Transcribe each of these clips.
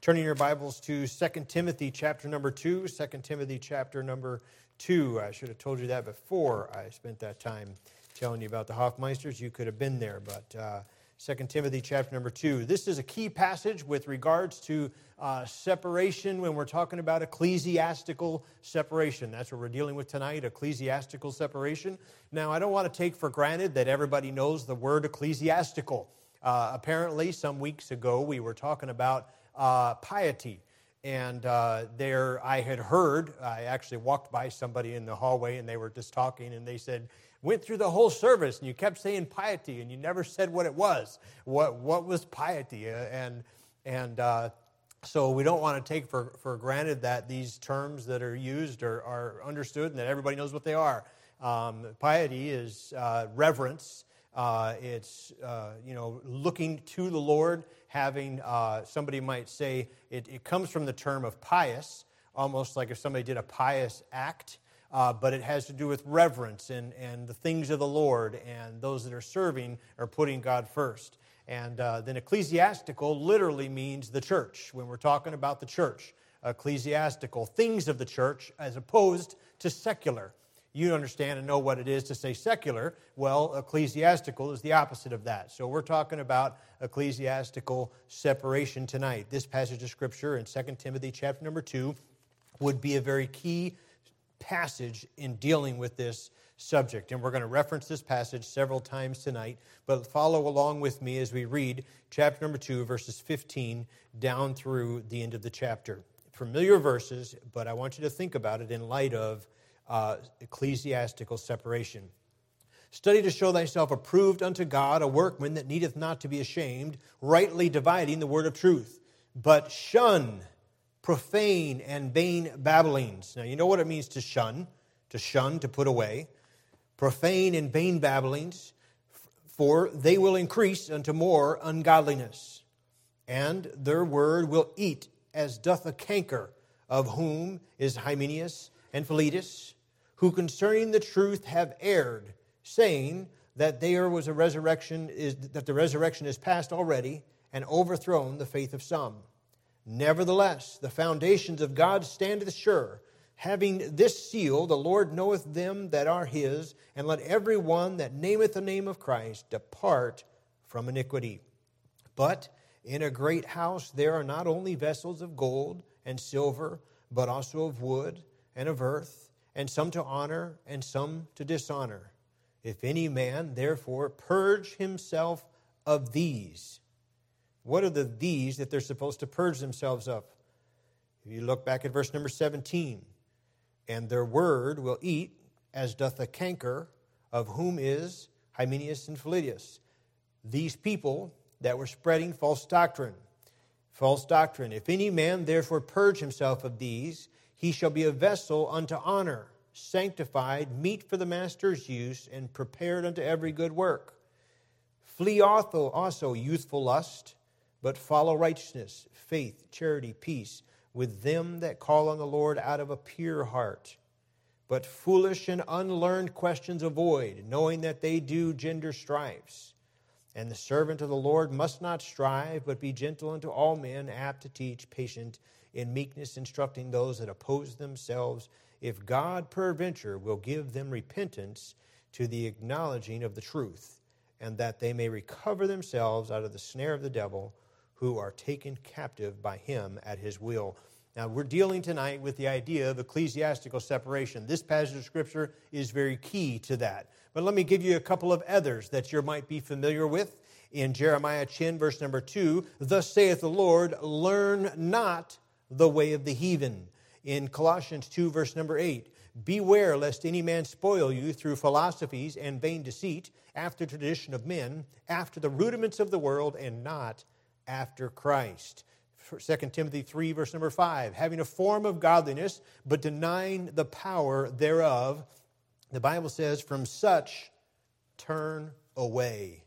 Turning your Bibles to 2 Timothy chapter number 2. 2 Timothy chapter number 2. I should have told you that before I spent that time telling you about the Hoffmeisters. You could have been there, but 2 Timothy chapter number 2. This is a key passage with regards to separation when we're talking about ecclesiastical separation. That's what we're dealing with tonight, ecclesiastical separation. Now, I don't want to take for granted that everybody knows the word ecclesiastical. Apparently, some weeks ago, we were talking about piety. And there I had heard, I actually walked by somebody in the hallway and they were just talking and they said, went through the whole service and you kept saying piety and you never said what it was. What was piety? So we don't want to take for granted that these terms that are used are understood and that everybody knows what they are. Piety is reverence. It's looking to the Lord, having, somebody might say, it comes from the term of pious, almost like if somebody did a pious act, but it has to do with reverence and the things of the Lord, and those that are serving are putting God first. And then ecclesiastical literally means the church, when we're talking about the church. Ecclesiastical, things of the church, as opposed to secular. You understand and know what it is to say secular. Well, ecclesiastical is the opposite of that. So we're talking about ecclesiastical separation tonight. This passage of Scripture in 2 Timothy chapter number 2 would be a very key passage in dealing with this subject. And we're going to reference this passage several times tonight, but follow along with me as we read chapter number 2, verses 15 down through the end of the chapter. Familiar verses, but I want you to think about it in light of ecclesiastical separation. Study to show thyself approved unto God, a workman that needeth not to be ashamed, rightly dividing the word of truth. But shun profane and vain babblings. Now, you know what it means to shun, to put away. Profane and vain babblings, for they will increase unto more ungodliness. And their word will eat as doth a canker, of whom is Hymenaeus and Philetus, who concerning the truth have erred, saying that there was a resurrection, that the resurrection is past already, and overthrown the faith of some. Nevertheless, the foundations of God standeth sure, having this seal, the Lord knoweth them that are his, and let every one that nameth the name of Christ depart from iniquity. But in a great house there are not only vessels of gold and silver, but also of wood and of earth, and some to honor, and some to dishonor. If any man, therefore, purge himself of these. What are these that they're supposed to purge themselves of? If you look back at verse number 17, and their word will eat as doth a canker, of whom is Hymenaeus and Philetus. These people that were spreading false doctrine. False doctrine. If any man, therefore, purge himself of these, he shall be a vessel unto honor, sanctified, meet for the master's use, and prepared unto every good work. Flee also youthful lust, but follow righteousness, faith, charity, peace, with them that call on the Lord out of a pure heart. But foolish and unlearned questions avoid, knowing that they do gender strifes. And the servant of the Lord must not strive, but be gentle unto all men, apt to teach, patient, in meekness instructing those that oppose themselves, if God peradventure will give them repentance to the acknowledging of the truth, and that they may recover themselves out of the snare of the devil, who are taken captive by him at his will. Now, we're dealing tonight with the idea of ecclesiastical separation. This passage of Scripture is very key to that. But let me give you a couple of others that you might be familiar with. In Jeremiah 10, verse number 2, thus saith the Lord, learn not the way of the heathen. In Colossians 2, verse number 8, beware lest any man spoil you through philosophies and vain deceit, after tradition of men, after the rudiments of the world, and not after Christ. 2 Timothy 3, verse number 5, having a form of godliness, but denying the power thereof, the Bible says, from such turn away.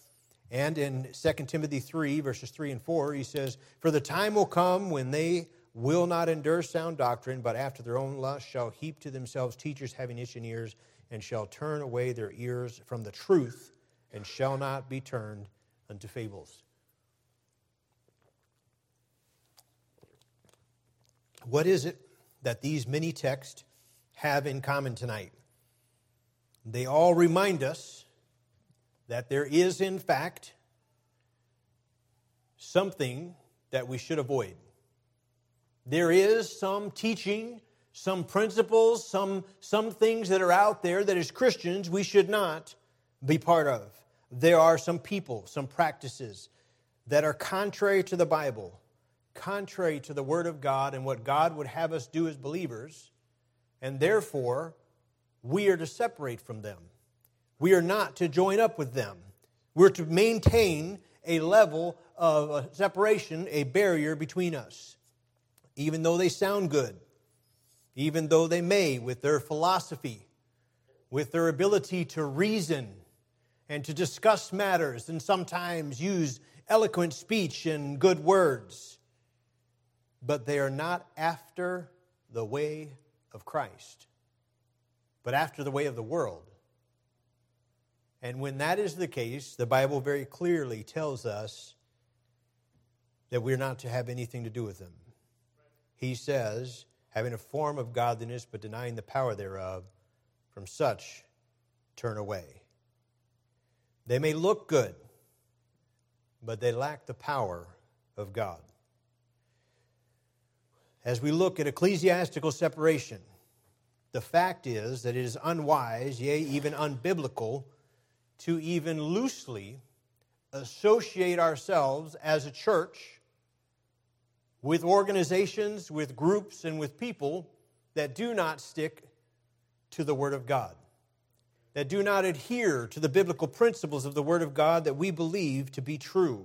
And in 2 Timothy 3, verses 3 and 4, he says, for the time will come when they will not endure sound doctrine, but after their own lust shall heap to themselves teachers having itching ears, and shall turn away their ears from the truth, and shall not be turned unto fables. What is it that these many texts have in common tonight? They all remind us that there is, in fact, something that we should avoid. There is some teaching, some principles, some things that are out there that as Christians we should not be part of. There are some people, some practices that are contrary to the Bible, contrary to the Word of God and what God would have us do as believers, and therefore we are to separate from them. We are not to join up with them. We're to maintain a level of separation, a barrier between us. Even though they sound good, even though they may, with their philosophy, with their ability to reason and to discuss matters and sometimes use eloquent speech and good words, but they are not after the way of Christ, but after the way of the world. And when that is the case, the Bible very clearly tells us that we're not to have anything to do with them. He says, having a form of godliness but denying the power thereof, from such turn away. They may look good, but they lack the power of God. As we look at ecclesiastical separation, the fact is that it is unwise, yea, even unbiblical, to even loosely associate ourselves as a church with organizations, with groups, and with people that do not stick to the Word of God, that do not adhere to the biblical principles of the Word of God that we believe to be true,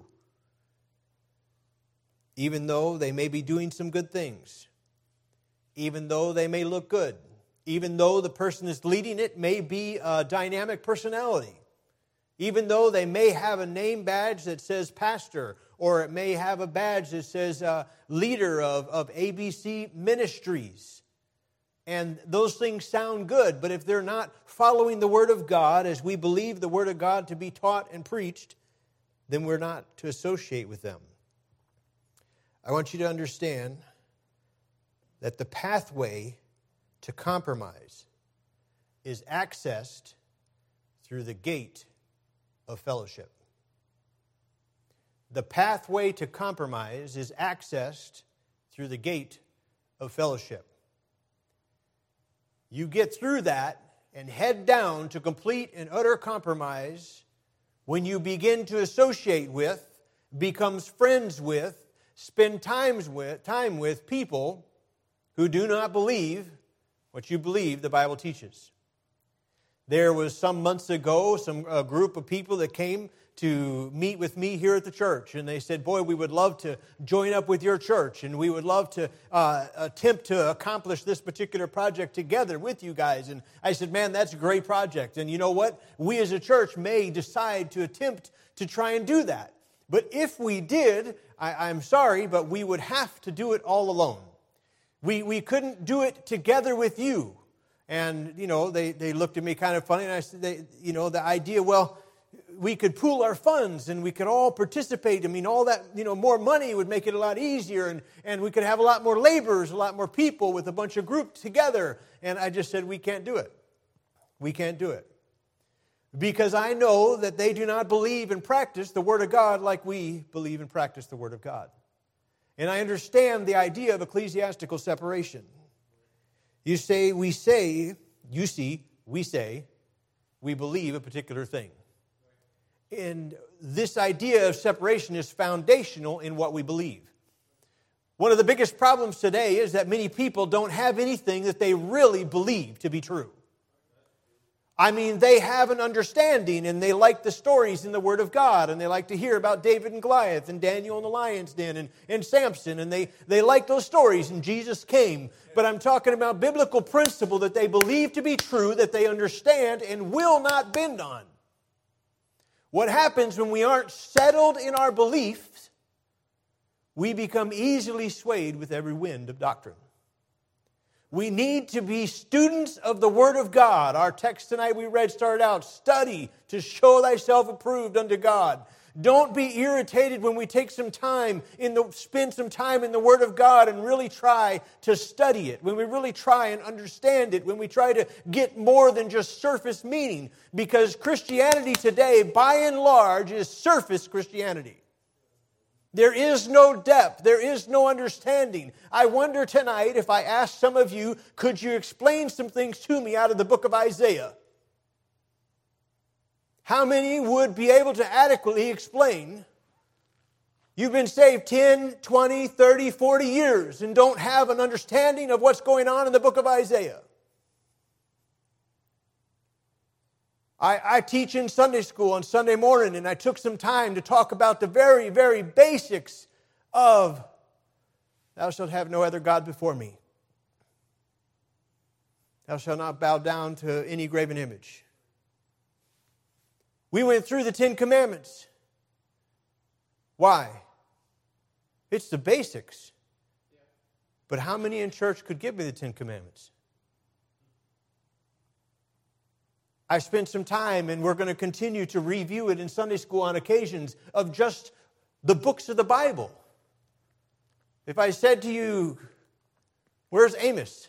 even though they may be doing some good things, even though they may look good, even though the person that's leading it may be a dynamic personality, even though they may have a name badge that says pastor, or it may have a badge that says leader of ABC Ministries. And those things sound good, but if they're not following the Word of God as we believe the Word of God to be taught and preached, then we're not to associate with them. I want you to understand that the pathway to compromise is accessed through the gate of fellowship. The pathway to compromise is accessed through the gate of fellowship. You get through that and head down to complete and utter compromise when you begin to associate with, becomes friends with, spend time with people who do not believe what you believe the Bible teaches. There was some months ago a group of people that came to meet with me here at the church, and they said, boy, we would love to join up with your church, and we would love to attempt to accomplish this particular project together with you guys. And I said, man, that's a great project, and you know what? We as a church may decide to attempt to try and do that. But if we did, I'm sorry, but we would have to do it all alone. We couldn't do it together with you. And, you know, they looked at me kind of funny, and I said, the idea, well, we could pool our funds and we could all participate. I mean, all that, more money would make it a lot easier, and we could have a lot more laborers, a lot more people with a bunch of groups together. And I just said, we can't do it. We can't do it. Because I know that they do not believe and practice the Word of God like we believe and practice the Word of God. And I understand the idea of ecclesiastical separation. We say, we believe a particular thing. And this idea of separation is foundational in what we believe. One of the biggest problems today is that many people don't have anything that they really believe to be true. I mean, they have an understanding, and they like the stories in the Word of God, and they like to hear about David and Goliath and Daniel in the lion's den and Samson, and they like those stories, and Jesus came. But I'm talking about biblical principle that they believe to be true, that they understand and will not bend on. What happens when we aren't settled in our beliefs, we become easily swayed with every wind of doctrine. We need to be students of the Word of God. Our text tonight we read started out, study to show thyself approved unto God. Don't be irritated when we take some time spend some time in the Word of God and really try to study it, when we really try and understand it, when we try to get more than just surface meaning. Because Christianity today, by and large, is surface Christianity. There is no depth. There is no understanding. I wonder tonight, if I ask some of you, could you explain some things to me out of the book of Isaiah? How many would be able to adequately explain? You've been saved 10, 20, 30, 40 years and don't have an understanding of what's going on in the book of Isaiah. I teach in Sunday school on Sunday morning, and I took some time to talk about the very, very basics of thou shalt have no other God before me. Thou shalt not bow down to any graven image. We went through the 10 Commandments. Why? It's the basics. But how many in church could give me the 10 Commandments? I spent some time, and we're going to continue to review it in Sunday school on occasions, of just the books of the Bible. If I said to you, where's Amos?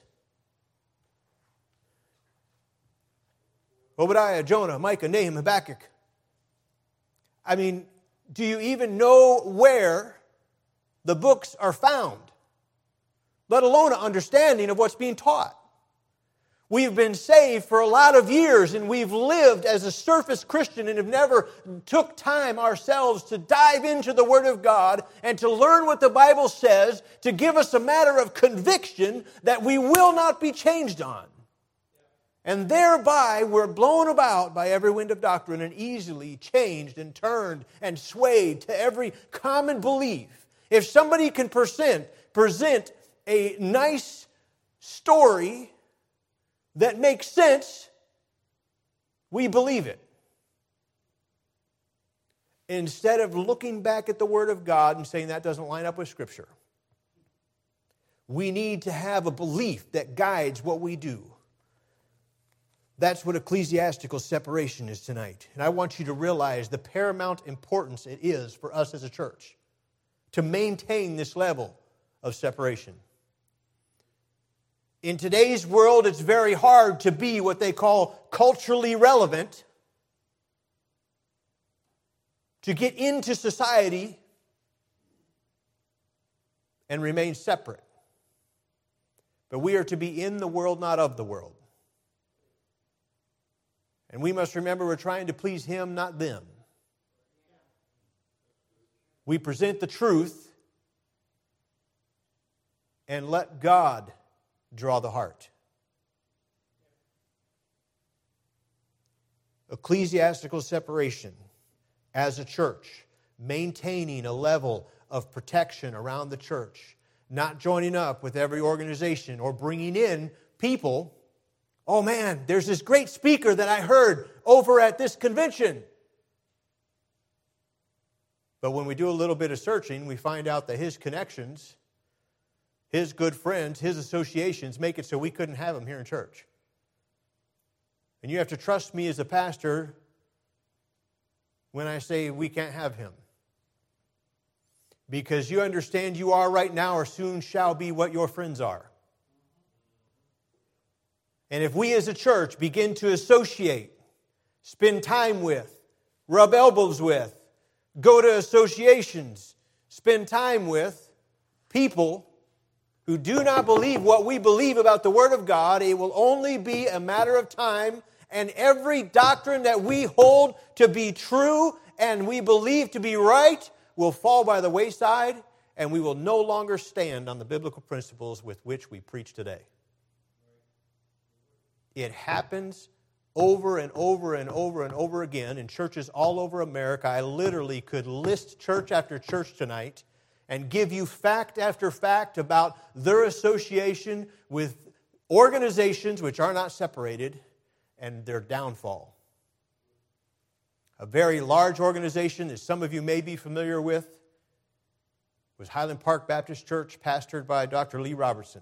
Obadiah, Jonah, Micah, Nahum, Habakkuk. I mean, do you even know where the books are found? Let alone an understanding of what's being taught. We've been saved for a lot of years, and we've lived as a surface Christian and have never took time ourselves to dive into the Word of God and to learn what the Bible says, to give us a matter of conviction that we will not be changed on. And thereby we're blown about by every wind of doctrine and easily changed and turned and swayed to every common belief. If somebody can present a nice story that makes sense, we believe it. Instead of looking back at the Word of God and saying that doesn't line up with Scripture. We need to have a belief that guides what we do. That's what ecclesiastical separation is tonight. And I want you to realize the paramount importance it is for us as a church to maintain this level of separation. In today's world, it's very hard to be what they call culturally relevant, to get into society and remain separate. But we are to be in the world, not of the world. And we must remember we're trying to please Him, not them. We present the truth and let God draw the heart. Ecclesiastical separation as a church, maintaining a level of protection around the church, not joining up with every organization or bringing in people. Oh man, there's this great speaker that I heard over at this convention. But when we do a little bit of searching, we find out that his connections, his good friends, his associations make it so we couldn't have him here in church. And you have to trust me as a pastor when I say we can't have him. Because you understand you are right now or soon shall be what your friends are. And if we as a church begin to associate, spend time with, rub elbows with, go to associations, spend time with people who do not believe what we believe about the Word of God, it will only be a matter of time, and every doctrine that we hold to be true and we believe to be right will fall by the wayside, and we will no longer stand on the biblical principles with which we preach today. It happens over and over and over and over again in churches all over America. I literally could list church after church tonight and give you fact after fact about their association with organizations which are not separated and their downfall. A very large organization that some of you may be familiar with was Highland Park Baptist Church, pastored by Dr. Lee Robertson.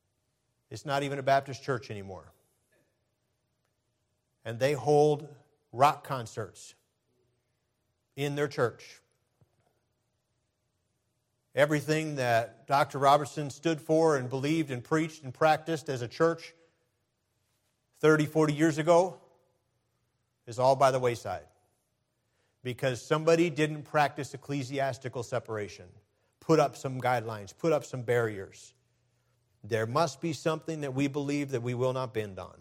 It's not even a Baptist church anymore. And they hold rock concerts in their church. Everything that Dr. Robertson stood for and believed and preached and practiced as a church 30, 40 years ago is all by the wayside. Because somebody didn't practice ecclesiastical separation, put up some guidelines, put up some barriers. There must be something that we believe that we will not bend on.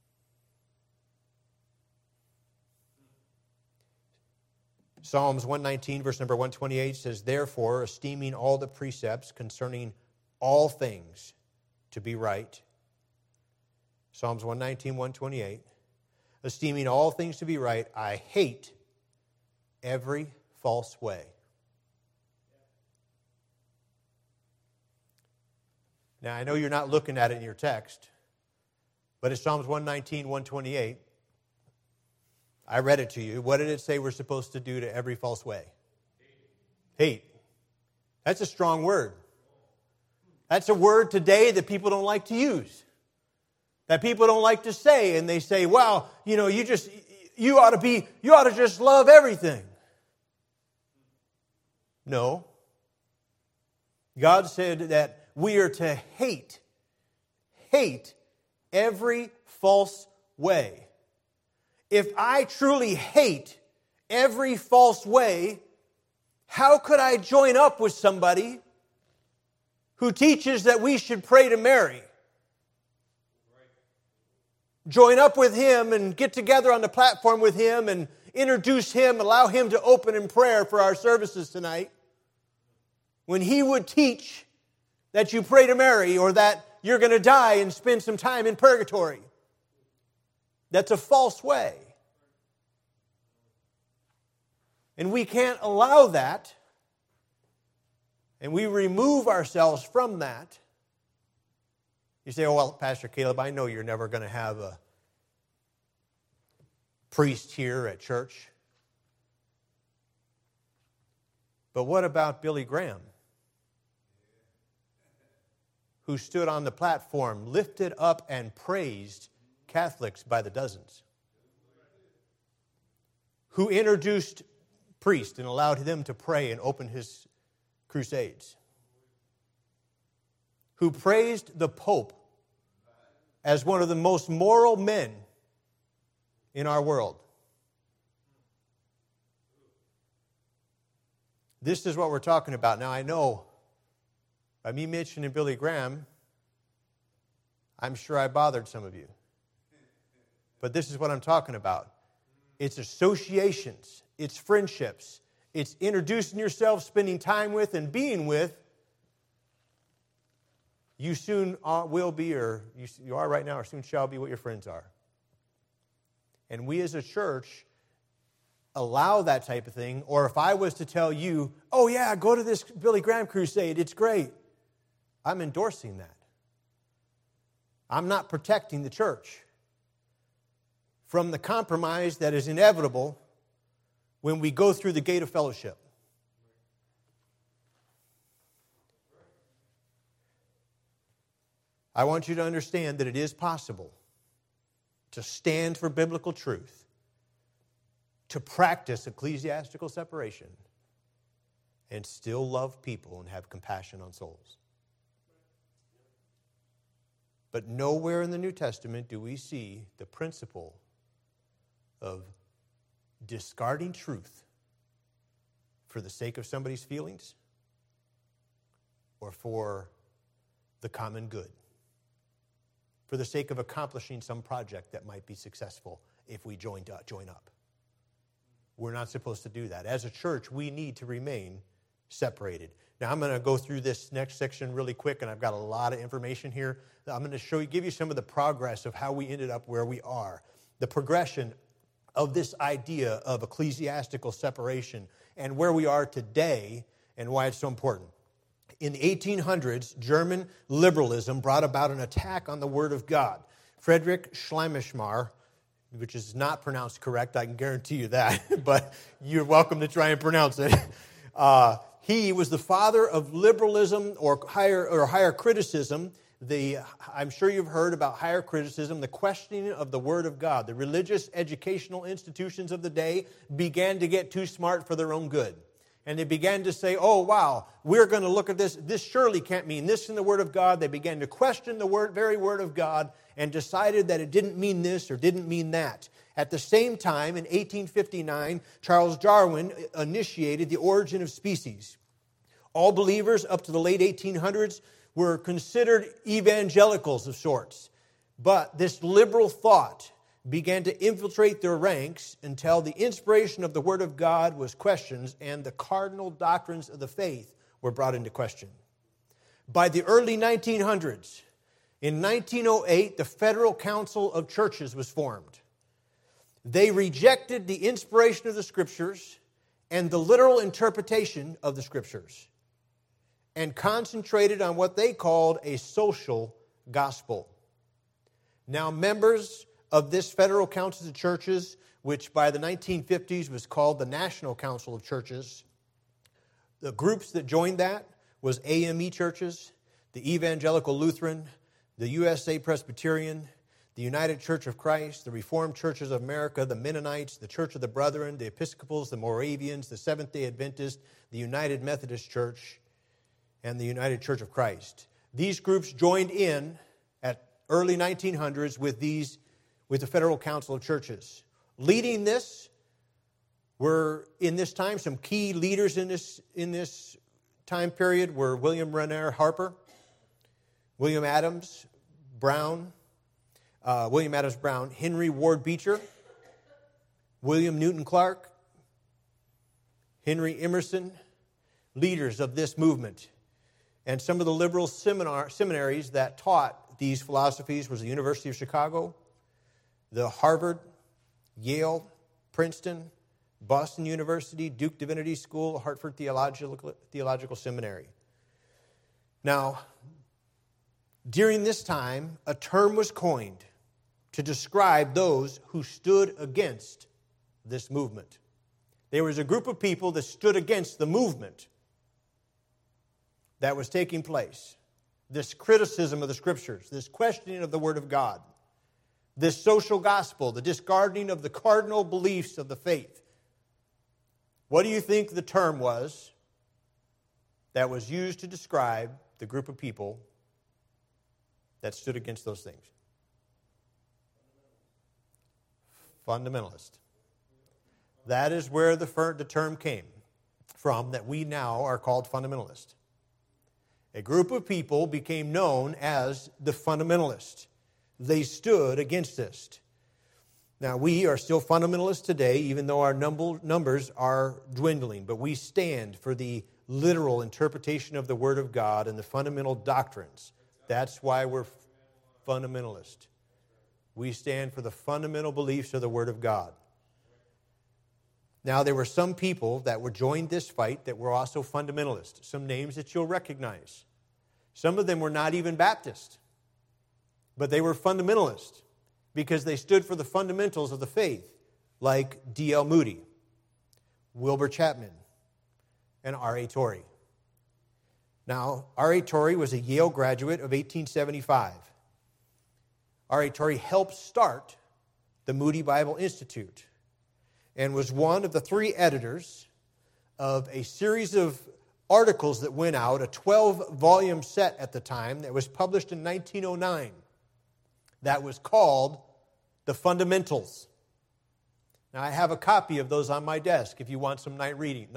Psalms 119, verse number 128 says, "Therefore, esteeming all the precepts concerning all things to be right." Psalms 119, 128. "Esteeming all things to be right, I hate every false way." Now, I know you're not looking at it in your text, but it's Psalms 119, 128. I read it to you. What did it say we're supposed to do to every false way? Hate. That's a strong word. That's a word today that people don't like to use. That people don't like to say, and they say, "Well, you ought to just love everything." No. God said that we are to hate every false way. If I truly hate every false way, how could I join up with somebody who teaches that we should pray to Mary? Join up with him and get together on the platform with him and introduce him, allow him to open in prayer for our services tonight. When he would teach that you pray to Mary or that you're going to die and spend some time in purgatory. That's a false way. And we can't allow that. And we remove ourselves from that. You say, "Oh, well, Pastor Caleb, I know you're never going to have a priest here at church." But what about Billy Graham, who stood on the platform, lifted up and praised Catholics by the dozens? Who introduced priests and allowed them to pray and open his crusades? Who praised the Pope as one of the most moral men in our world? This is what we're talking about. Now, I know by me mentioning Billy Graham, I'm sure I bothered some of you. But this is what I'm talking about. It's associations. It's friendships. It's introducing yourself, spending time with, and being with. You soon will be, or you are right now, or soon shall be what your friends are. And we as a church allow that type of thing. Or if I was to tell you, "Oh yeah, go to this Billy Graham crusade, it's great," I'm endorsing that. I'm not protecting the church from the compromise that is inevitable when we go through the gate of fellowship. I want you to understand that it is possible to stand for biblical truth, to practice ecclesiastical separation, and still love people and have compassion on souls. But nowhere in the New Testament do we see the principle of discarding truth for the sake of somebody's feelings or for the common good, for the sake of accomplishing some project that might be successful if we join up. We're not supposed to do that. As a church, we need to remain separated. Now, I'm going to go through this next section really quick, and I've got a lot of information here. I'm going to give you some of the progress of how we ended up where we are, the progression of this idea of ecclesiastical separation and where we are today and why it's so important. In the 1800s, German liberalism brought about an attack on the Word of God. Friedrich Schleiermacher, which is not pronounced correct, I can guarantee you that, but you're welcome to try and pronounce it. He was the father of liberalism or higher criticism I'm sure you've heard about higher criticism, the questioning of the Word of God. The religious educational institutions of the day began to get too smart for their own good. And they began to say, oh, wow, we're going to look at this. This surely can't mean this in the Word of God. They began to question the very Word of God and decided that it didn't mean this or didn't mean that. At the same time, in 1859, Charles Darwin initiated the origin of species. All believers up to the late 1800s were considered evangelicals of sorts. But this liberal thought began to infiltrate their ranks until the inspiration of the Word of God was questioned and the cardinal doctrines of the faith were brought into question. By the early 1900s, in 1908, the Federal Council of Churches was formed. They rejected the inspiration of the Scriptures and the literal interpretation of the Scriptures and concentrated on what they called a social gospel. Now, members of this Federal Council of Churches, which by the 1950s was called the National Council of Churches, the groups that joined that was AME churches, the Evangelical Lutheran, the USA Presbyterian, the United Church of Christ, the Reformed Churches of America, the Mennonites, the Church of the Brethren, the Episcopals, the Moravians, the Seventh-day Adventists, the United Methodist Church, and the United Church of Christ. These groups joined in at early 1900s with the Federal Council of Churches. Leading this were, in this time, some key leaders in this time period were William Renier Harper, William Adams Brown, Henry Ward Beecher, William Newton Clark, Henry Emerson, leaders of this movement. And some of the liberal seminaries that taught these philosophies was the University of Chicago, the Harvard, Yale, Princeton, Boston University, Duke Divinity School, Hartford Theological Seminary. Now, during this time, a term was coined to describe those who stood against this movement. There was a group of people that stood against the movement that was taking place. This criticism of the Scriptures, this questioning of the Word of God, this social gospel, the discarding of the cardinal beliefs of the faith. What do you think the term was that was used to describe the group of people that stood against those things? Fundamentalist. That is where the term came from, that we now are called fundamentalist. A group of people became known as the fundamentalists. They stood against this. Now, we are still fundamentalists today, even though our numbers are dwindling. But we stand for the literal interpretation of the Word of God and the fundamental doctrines. That's why we're fundamentalist. We stand for the fundamental beliefs of the Word of God. Now, there were some people that were joined this fight that were also fundamentalists. Some names that you'll recognize. Some of them were not even Baptist, but they were fundamentalists because they stood for the fundamentals of the faith, like D.L. Moody, Wilbur Chapman, and R.A. Torrey. Now, R.A. Torrey was a Yale graduate of 1875. R.A. Torrey helped start the Moody Bible Institute and was one of the 3 editors of a series of articles that went out, a 12-volume set at the time that was published in 1909 that was called The Fundamentals. Now, I have a copy of those on my desk if you want some light reading.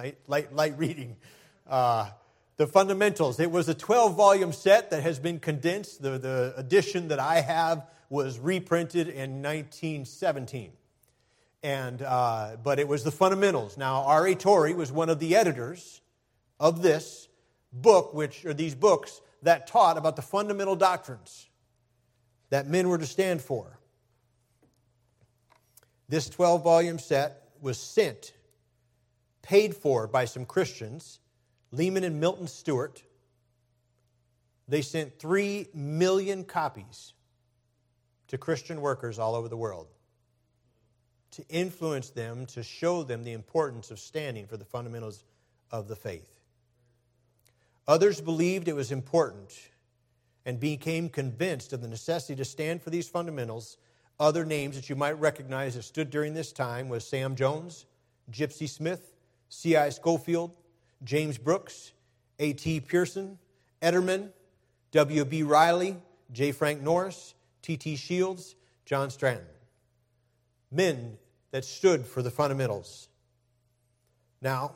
The Fundamentals. It was a 12-volume set that has been condensed. The edition that I have was reprinted in 1917. But it was the Fundamentals. Now, R.A. Torrey was one of the editors of this book, these books that taught about the fundamental doctrines that men were to stand for. This 12-volume set was paid for by some Christians, Lehman and Milton Stewart. They sent 3 million copies to Christian workers all over the world to influence them, to show them the importance of standing for the fundamentals of the faith. Others believed it was important and became convinced of the necessity to stand for these fundamentals. Other names that you might recognize that stood during this time was Sam Jones, Gypsy Smith, C.I. Schofield, James Brooks, A.T. Pearson, Etterman, W.B. Riley, J. Frank Norris, T.T. Shields, John Stratton. Men that stood for the fundamentals. Now,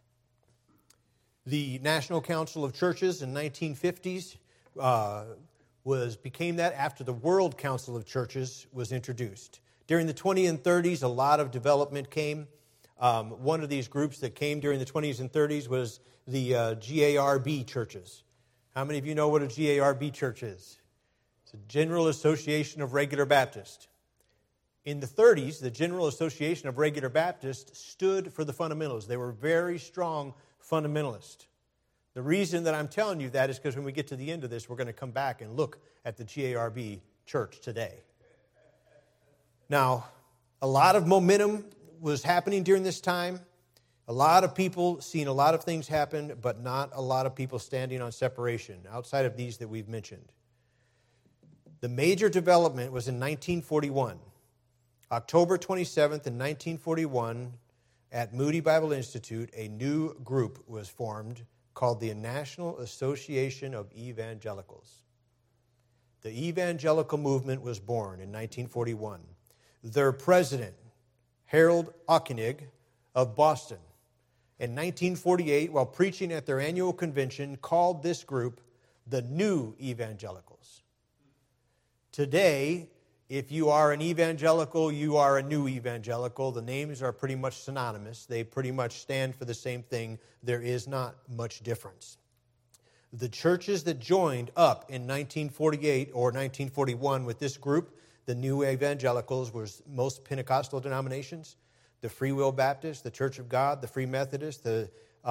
the National Council of Churches in the 1950s became that after the World Council of Churches was introduced. During the 20s and 30s, a lot of development came. One of these groups that came during the 20s and 30s was the GARB churches. How many of you know what a GARB church is? It's a General Association of Regular Baptists. In the 30s, the General Association of Regular Baptists stood for the fundamentals. They were very strong fundamentalists. The reason that I'm telling you that is because when we get to the end of this, we're going to come back and look at the GARB church today. Now, a lot of momentum was happening during this time. A lot of people seeing a lot of things happen, but not a lot of people standing on separation outside of these that we've mentioned. The major development was in 1941. October 27th in 1941, at Moody Bible Institute, a new group was formed called the National Association of Evangelicals. The evangelical movement was born in 1941. Their president, Harold Ockenig of Boston, in 1948, while preaching at their annual convention, called this group the New Evangelicals. Today, if you are an evangelical, you are a new evangelical. The names are pretty much synonymous. They pretty much stand for the same thing. There is not much difference. The churches that joined up in 1948 or 1941 with this group, the New Evangelicals, was most Pentecostal denominations, the Free Will Baptist, the Church of God, the Free Methodist, the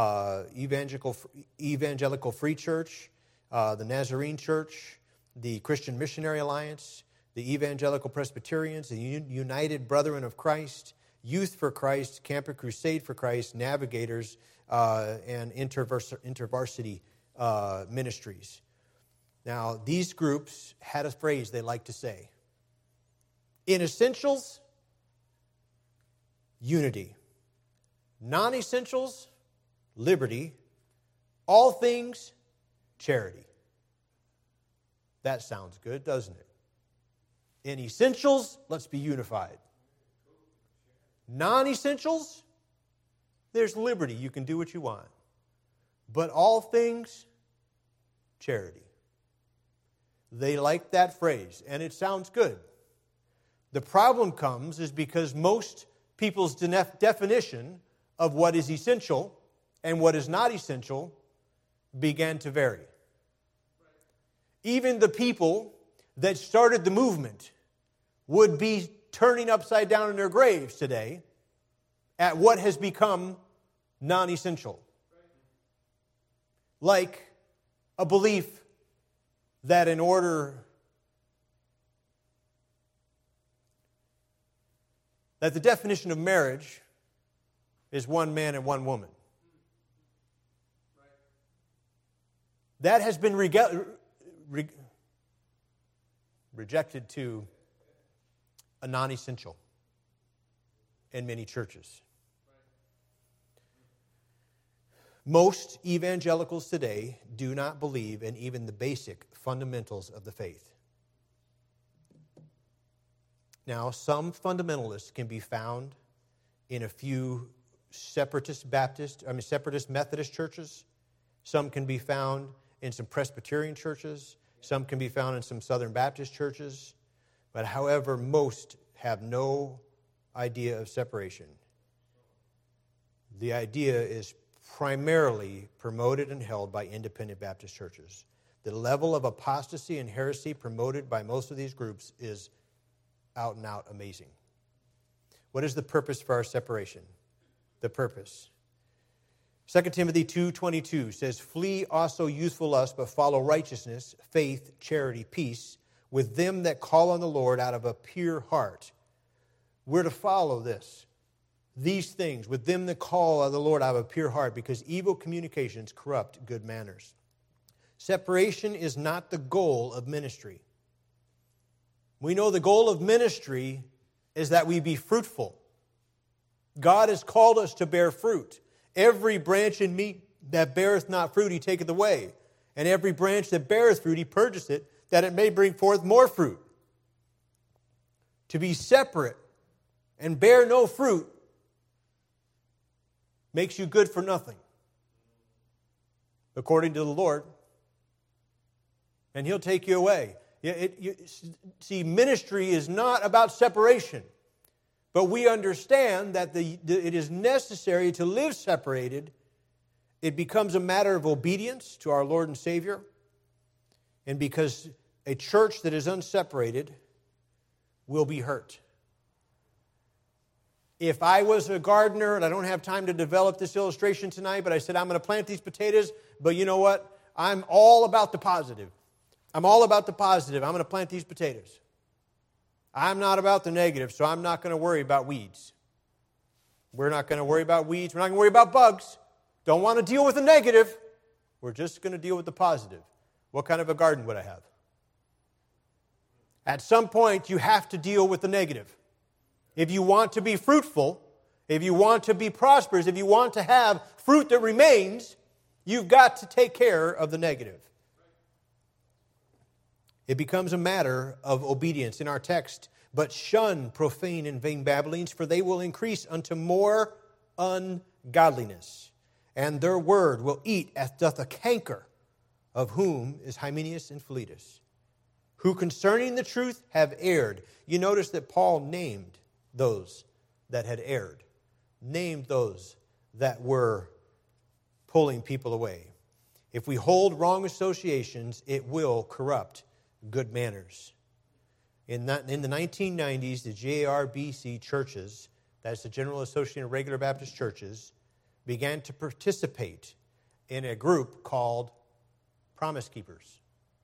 Evangelical Free Church, the Nazarene Church, the Christian Missionary Alliance, the Evangelical Presbyterians, the United Brethren of Christ, Youth for Christ, Campus Crusade for Christ, Navigators, and InterVarsity ministries. Now, these groups had a phrase they like to say. In essentials, unity. Non-essentials, liberty. All things, charity. That sounds good, doesn't it? In essentials, let's be unified. Non-essentials, there's liberty. You can do what you want. But all things, charity. They like that phrase, and it sounds good. The problem comes is because most people's definition of what is essential and what is not essential began to vary. Even the people that started the movement would be turning upside down in their graves today at what has become non-essential. Like a belief that in order that the definition of marriage is one man and one woman. That has been rejected to a non-essential in many churches. Most evangelicals today do not believe in even the basic fundamentals of the faith. Now, some fundamentalists can be found in a few separatist Methodist churches. Some can be found in some Presbyterian churches. Some can be found in some Southern Baptist churches. But however, most have no idea of separation. The idea is primarily promoted and held by independent Baptist churches. The level of apostasy and heresy promoted by most of these groups is out and out amazing. What is the purpose for our separation? The purpose. 2 Timothy 2:22 says, "Flee also youthful lust, but follow righteousness, faith, charity, peace, with them that call on the Lord out of a pure heart." We're to follow these things, with them that call on the Lord out of a pure heart, because evil communications corrupt good manners. Separation is not the goal of ministry. We know the goal of ministry is that we be fruitful. God has called us to bear fruit. Every branch in me that beareth not fruit, He taketh away. And every branch that beareth fruit, He purgeth it, that it may bring forth more fruit. To be separate and bear no fruit makes you good for nothing, according to the Lord. And He'll take you away. See, ministry is not about separation. But we understand that it is necessary to live separated. It becomes a matter of obedience to our Lord and Savior. And because a church that is unseparated will be hurt. If I was a gardener, and I don't have time to develop this illustration tonight, but I said I'm going to plant these potatoes, but you know what? I'm all about the positive. I'm all about the positive. I'm going to plant these potatoes. I'm not about the negative, so I'm not going to worry about weeds. We're not going to worry about weeds. We're not going to worry about bugs. Don't want to deal with the negative. We're just going to deal with the positive. What kind of a garden would I have? At some point, you have to deal with the negative. If you want to be fruitful, if you want to be prosperous, if you want to have fruit that remains, you've got to take care of the negative. It becomes a matter of obedience in our text. But shun profane and vain babblings, for they will increase unto more ungodliness. And their word will eat as doth a canker, of whom is Hymenaeus and Philetus, who concerning the truth have erred. You notice that Paul named those that had erred, named those that were pulling people away. If we hold wrong associations, it will corrupt good manners. In the 1990s, the JRBC churches, that's the General Association of Regular Baptist Churches, began to participate in a group called Promise Keepers.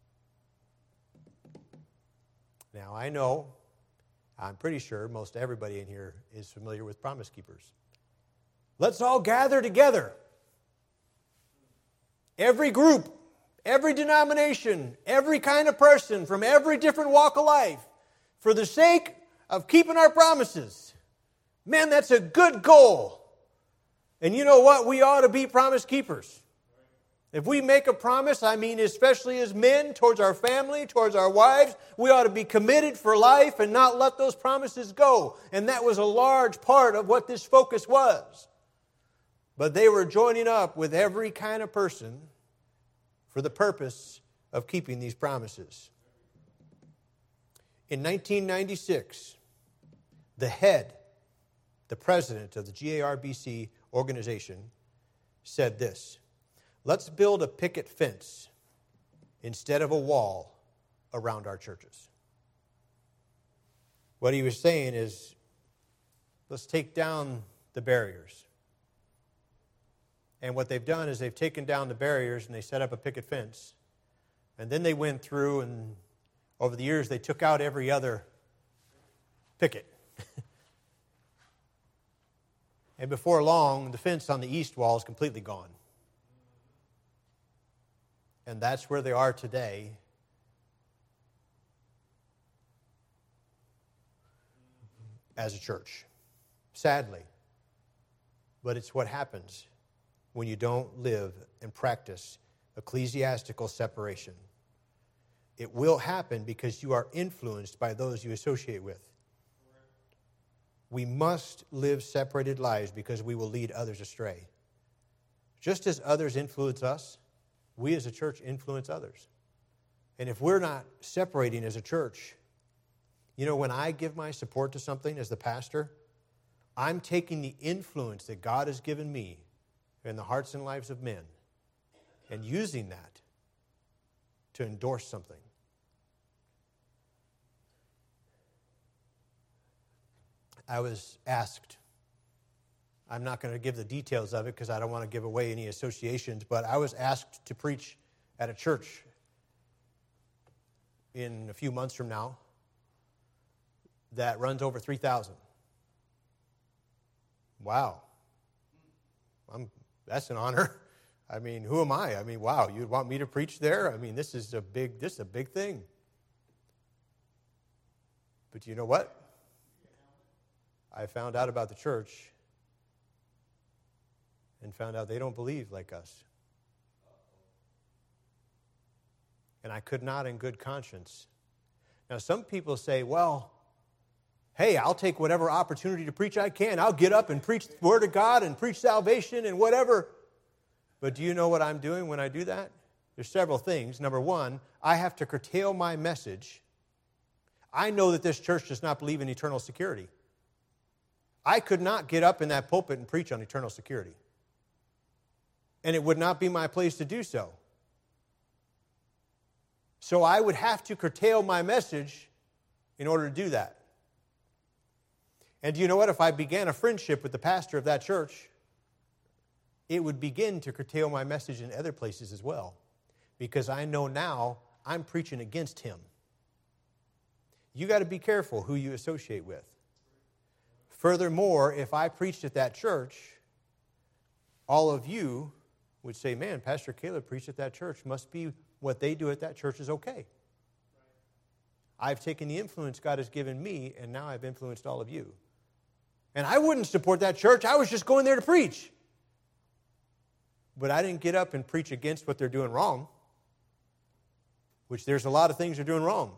Now, I'm pretty sure most everybody in here is familiar with Promise Keepers. Let's all gather together. Every group, every denomination, every kind of person from every different walk of life, for the sake of keeping our promises. Man, that's a good goal. And you know what? We ought to be promise keepers. If we make a promise, especially as men, towards our family, towards our wives, we ought to be committed for life and not let those promises go. And that was a large part of what this focus was. But they were joining up with every kind of person for the purpose of keeping these promises. In 1996, the president of the GARBC organization, said this: let's build a picket fence instead of a wall around our churches. What he was saying is, let's take down the barriers. And what they've done is they've taken down the barriers and they set up a picket fence. And then they went through and over the years they took out every other picket. And before long, the fence on the east wall is completely gone. And that's where they are today. As a church. Sadly. But it's what happens when you don't live and practice ecclesiastical separation. It will happen because you are influenced by those you associate with. We must live separated lives because we will lead others astray. Just as others influence us, we as a church influence others. And if we're not separating as a church, when I give my support to something as the pastor, I'm taking the influence that God has given me in the hearts and lives of men and using that to endorse something. I was asked, I'm not going to give the details of it because I don't want to give away any associations, but I was asked to preach at a church in a few months from now that runs over 3,000. Wow. That's an honor. I mean, who am I? I mean, wow, you'd want me to preach there? I mean, this is a big thing. But you know what? I found out about the church and found out they don't believe like us. And I could not in good conscience. Now, some people say, well, hey, I'll take whatever opportunity to preach I can. I'll get up and preach the Word of God and preach salvation and whatever. But do you know what I'm doing when I do that? There's several things. Number one, I have to curtail my message. I know that this church does not believe in eternal security. I could not get up in that pulpit and preach on eternal security. And it would not be my place to do so. So I would have to curtail my message in order to do that. And do you know what? If I began a friendship with the pastor of that church, it would begin to curtail my message in other places as well. Because I know now I'm preaching against him. You got to be careful who you associate with. Furthermore, if I preached at that church, all of you would say, man, Pastor Caleb preached at that church. Must be what they do at that church is okay. I've taken the influence God has given me, and now I've influenced all of you. And I wouldn't support that church. I was just going there to preach. But I didn't get up and preach against what they're doing wrong, which there's a lot of things they're doing wrong.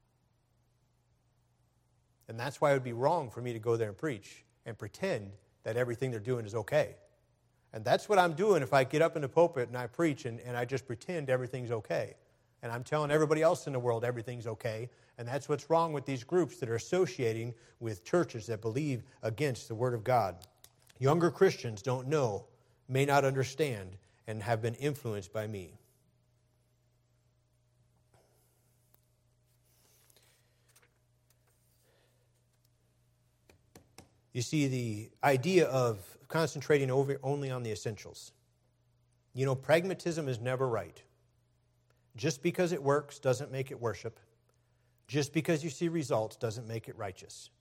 And that's why it would be wrong for me to go there and preach and pretend that everything they're doing is okay. And that's what I'm doing if I get up in the pulpit and I preach and I just pretend everything's okay. And I'm telling everybody else in the world everything's okay. And that's what's wrong with these groups that are associating with churches that believe against the Word of God. Younger Christians don't know, may not understand, and have been influenced by me. You see, the idea of concentrating only on the essentials. You know, pragmatism is never right. Just because it works doesn't make it worship. Just because you see results doesn't make it righteous.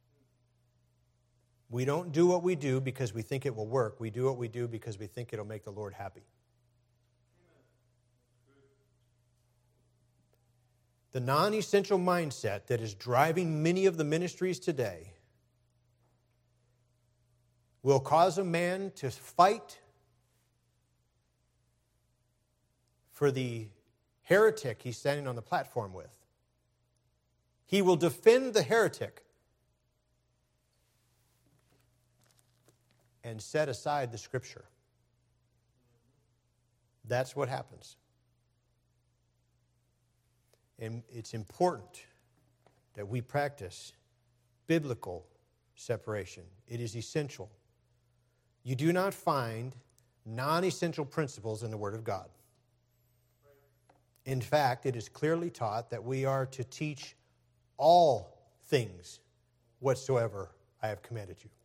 We don't do what we do because we think it will work. We do what we do because we think it'll make the Lord happy. The non-essential mindset that is driving many of the ministries today will cause a man to fight for the heretic he's standing on the platform with. He will defend the heretic and set aside the Scripture. That's what happens. And it's important that we practice biblical separation. It is essential. You do not find non-essential principles in the Word of God. In fact, it is clearly taught that we are to teach all things whatsoever I have commanded you.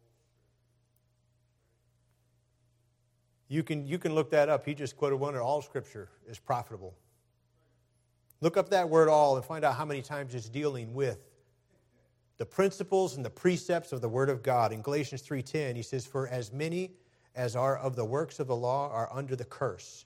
You can look that up. He just quoted one that all Scripture is profitable. Look up that word all and find out how many times it's dealing with the principles and the precepts of the Word of God. In Galatians 3:10, he says, for as many as are of the works of the law are under the curse.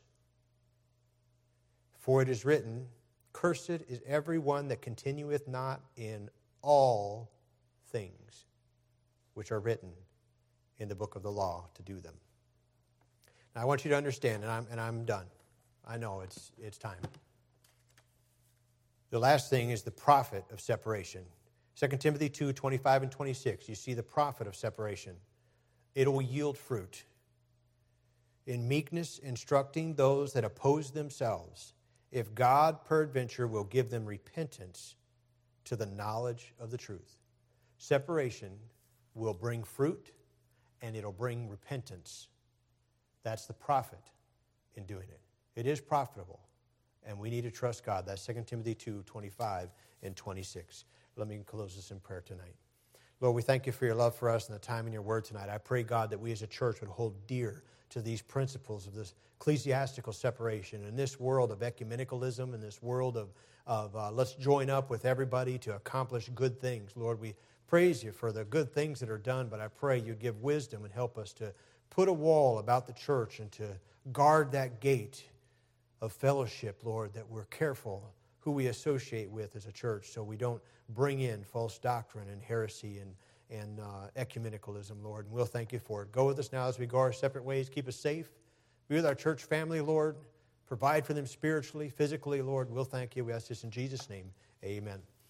For it is written, cursed is every one that continueth not in all things which are written in the book of the law to do them. Now I want you to understand, and I'm done. I know it's time. The last thing is the profit of separation. 2 Timothy 2:25 and 26. You see the profit of separation. It will yield fruit. In meekness, instructing those that oppose themselves, if God peradventure will give them repentance to the knowledge of the truth. Separation will bring fruit, and it'll bring repentance. That's the profit in doing it. It is profitable, and we need to trust God. That's 2 Timothy 2:25 and 26. Let me close this in prayer tonight. Lord, we thank you for your love for us and the time in your word tonight. I pray, God, that we as a church would hold dear to these principles of this ecclesiastical separation in this world of ecumenicalism, in this world of let's join up with everybody to accomplish good things. Lord, we praise you for the good things that are done, but I pray you give wisdom and help us to put a wall about the church and to guard that gate of fellowship, Lord, that we're careful who we associate with as a church so we don't bring in false doctrine and heresy and ecumenicalism, Lord. And we'll thank you for it. Go with us now as we go our separate ways. Keep us safe. Be with our church family, Lord. Provide for them spiritually, physically, Lord. We'll thank you. We ask this in Jesus' name. Amen.